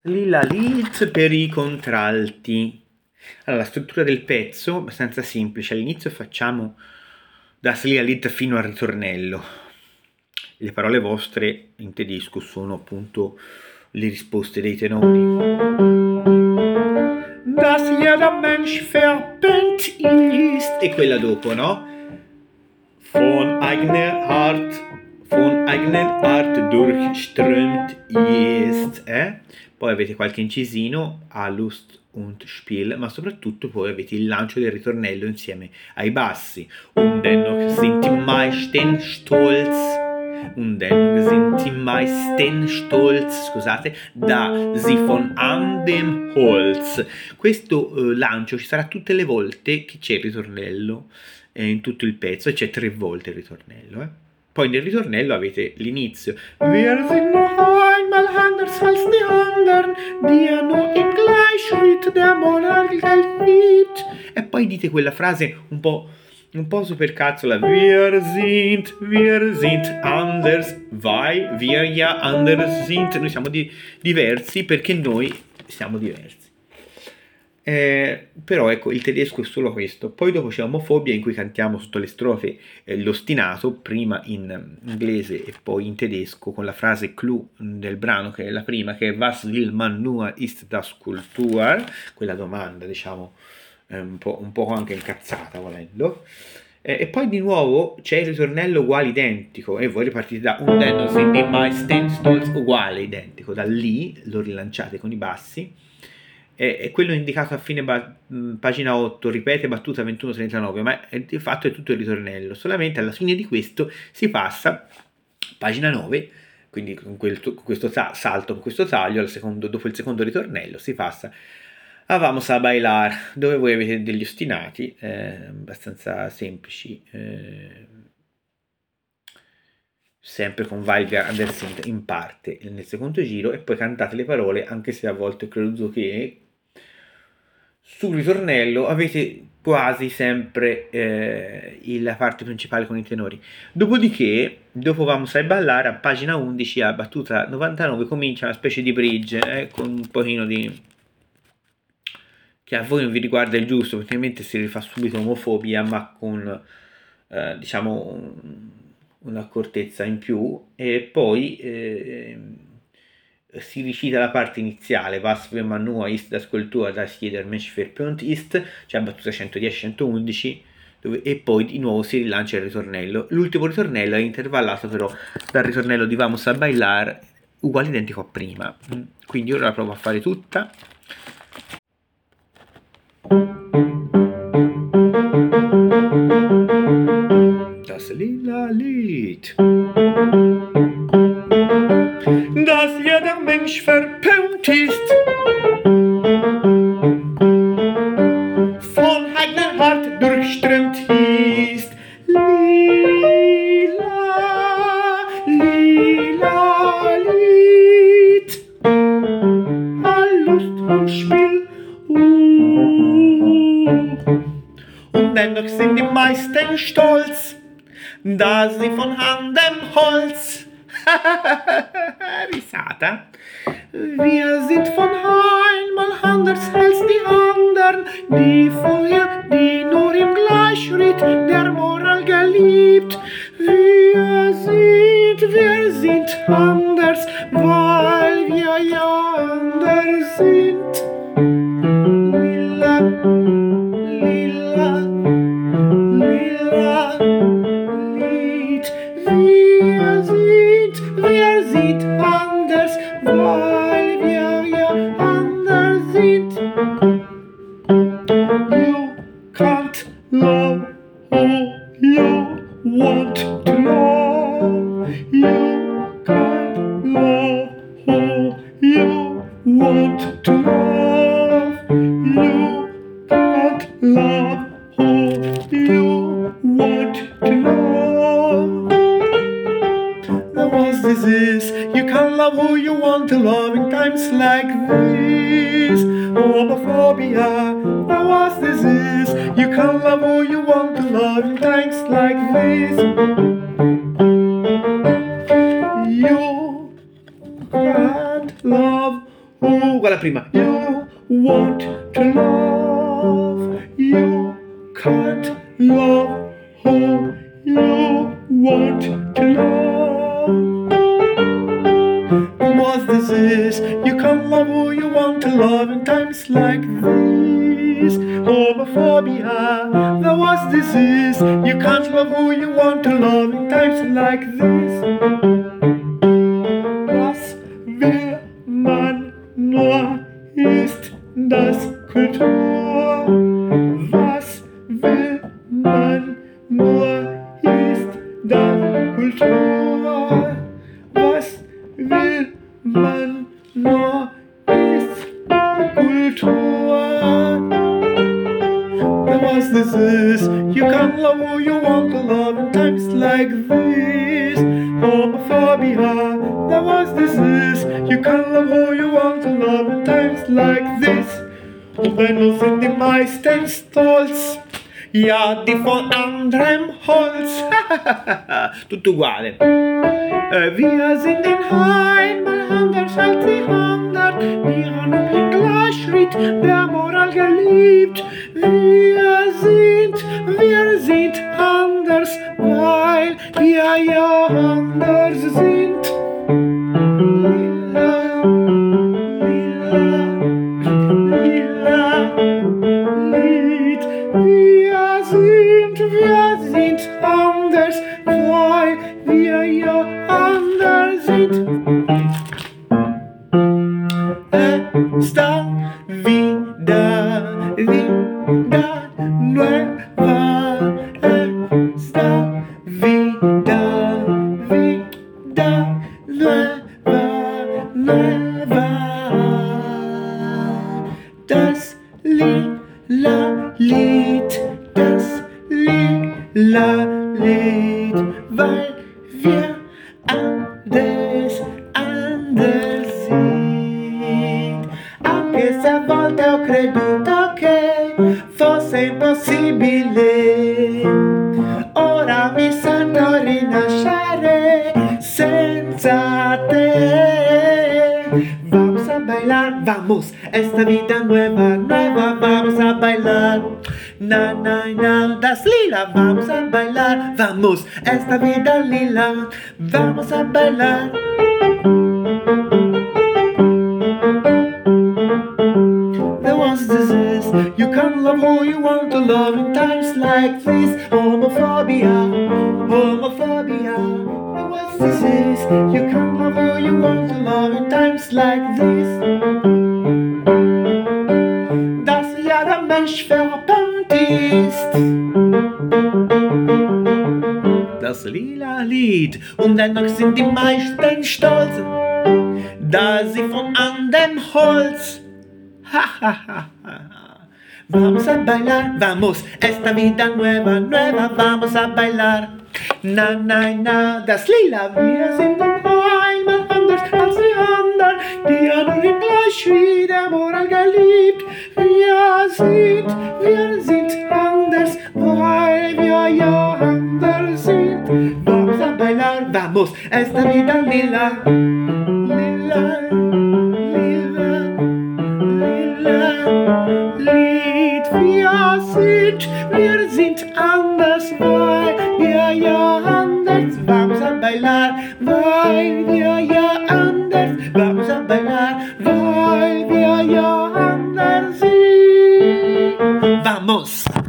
Lila Leeds per i contralti. Allora, la struttura del pezzo è abbastanza semplice. All'inizio facciamo das Lila Lied fino al ritornello. Le parole vostre in tedesco sono appunto le risposte dei tenori. Das jeder Mensch verpennt ist. E quella dopo, no? Von eigener Art durchströmt ist. Poi avete qualche incisino a Lust und Spiel, ma soprattutto poi avete il lancio del ritornello insieme ai bassi. Und dennoch sind die meisten stolz. Und dennoch sind die meisten stolz, scusate, da sie von an dem Holz. Questo lancio ci sarà tutte le volte che c'è il ritornello in tutto il pezzo, e c'è 3 volte il ritornello. Poi nel ritornello avete l'inizio. Wir sind noch einmal anders als die anderen, die nur im Gleichschritt der Moral geliebt. E poi dite quella frase un po' supercazzola. Wir sind anders, weil wir ja anders sind. Noi siamo diversi perché noi siamo diversi. Però ecco, il tedesco è solo questo. Poi dopo c'è Omofobia, in cui cantiamo sotto le strofe l'ostinato, prima in inglese e poi in tedesco, con la frase clou del brano, che è la prima, che è Was will man nur ist das Kultur, quella domanda, diciamo, un po' anche incazzata volendo. E poi di nuovo c'è il ritornello uguale identico, e voi ripartite da un denno sind die meisten stolz, uguale identico, da lì lo rilanciate con i bassi. E quello indicato a fine pagina 8, ripete battuta 21-39, ma di fatto è tutto il ritornello. Solamente alla fine di questo si passa, pagina 9, quindi con questo salto, con questo taglio, dopo il secondo ritornello si passa a Vamos a bailar, dove voi avete degli ostinati abbastanza semplici, sempre con Weil wir anders sind in parte nel secondo giro, e poi cantate le parole, anche se a volte credo che sul ritornello avete quasi sempre la parte principale con i tenori. Dopodiché, dopo Vamos a ballare, a pagina 11, a battuta 99, comincia una specie di bridge con un pochino di... che a voi non vi riguarda il giusto, praticamente si rifà subito Omofobia, ma con diciamo un'accortezza in più, e poi si ricita la parte iniziale, Was will man nur ist das Kultur, das jeder Mensch verpönt ist, cioè battuta 110-111, e poi di nuovo si rilancia il ritornello. L'ultimo ritornello è intervallato però dal ritornello di Vamos a bailar, uguale identico a prima. Quindi ora la provo a fare tutta. Das lila Lied, dass jeder Mensch verpönt ist, von eigener Art durchströmt ist. Lila, lila Lied, all Lust und Spiel. Und dennoch sind die meisten stolz, da sie von Hand dem Holz. Risata. Wir sind von einmal anders als die anderen, die nur im Gleichschritt der Moral geliebt. Wir sind anders, weil wir ja anders sind. Lila, lila, lila Lied. Wir sind anders, weil wir ja anders sind. You can't love who you want to love. You can't love who you want to love. You can't love who you want to love. The worst this is, you can't love who you want to love in times like this. Homophobia. The worst this is, you can't love who you want to love in times like this. You can't love Guarda prima. You want to love, you can't love who you want to love. What this is, you can't love who you want to love in times like this. Homophobia, that what this is, you can't love who you want to love in times like this. Was will man nur ist das Kultur? Was will man nur ist das Kultur? Was will man nur ist Kultur? That was this is, you can't love who you want to love in times like this. Homophobia, that was this is, you can't love who you want to love in times like this. Und dennoch sind die meisten stolz, ja, die von anderem Holz. Tutto uguale. Wir sind in einmal anders als die hundert, die haben den Gleichschritt der Moral geliebt. Wir sind anders, weil wir ja anders sind. Lila, lila, lila, Lied. Wir sind anders, weil wir ja anders sind. Está vida nueva. Está vida nueva. Das lila Lied, weil wir anders sind. Anche se a volte ho creduto che fosse impossibile, ora mi sento rinascere senza te. Vamos a bailar, vamos, esta vida nueva, vamos a bailar. Na, na, na, das lila, vamos a bailar, vamos, esta vida lila, vamos a bailar. There was disease, you can't love who you want to love in times like this. Homophobia, there was disease, you can't love who you want to love in times like this. Dass jeder Mensch verpumpt ist. Das lila Lied, und dennoch sind die meisten stolz, da sie von anderem Holz. Ha, ha, ha, ha. Vamos a bailar, vamos, esta vida nueva, vamos a bailar. Na, na, na, das lila, wir sind einmal anders als die anderen, die haben den Gleichschritt der Moral geliebt. Wir sind anders, weil wir ja anders sind. Vamos a bailar, vamos, esta vida lila, lila, lila, lila, Lied. Wir sind anders, weil wir ja anders. Vamos a bailar, weil wir ja anders. Vamos a bailar, weil wir ja anders sind. Vamos!